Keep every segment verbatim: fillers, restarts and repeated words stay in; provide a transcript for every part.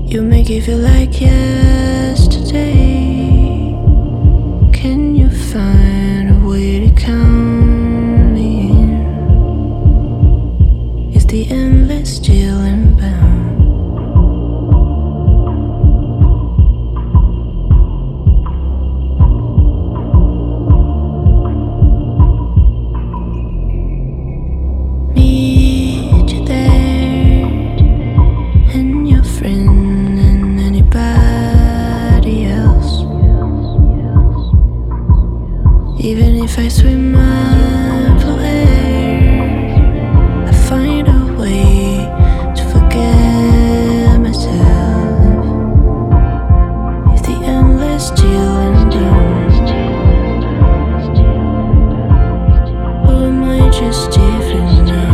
You make it feel like yesterday. Can you find a way to count me in? Is the endless still inbound? Meet you there, and your friend and anybody else. Even if I swim up for air, I find a way to forget myself. If the endless still inbound, or am I just different now?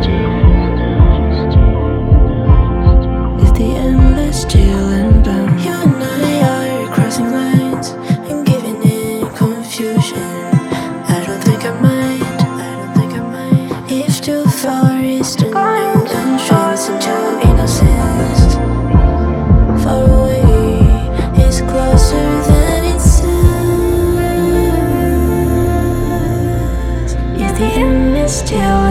Is the endless still inbound? You and I are crossing lines and giving in confusion. I don't think I mind, I don't think I mind. If too far is to know entrance into innocence, far away is closer than it sounds. Is the endless still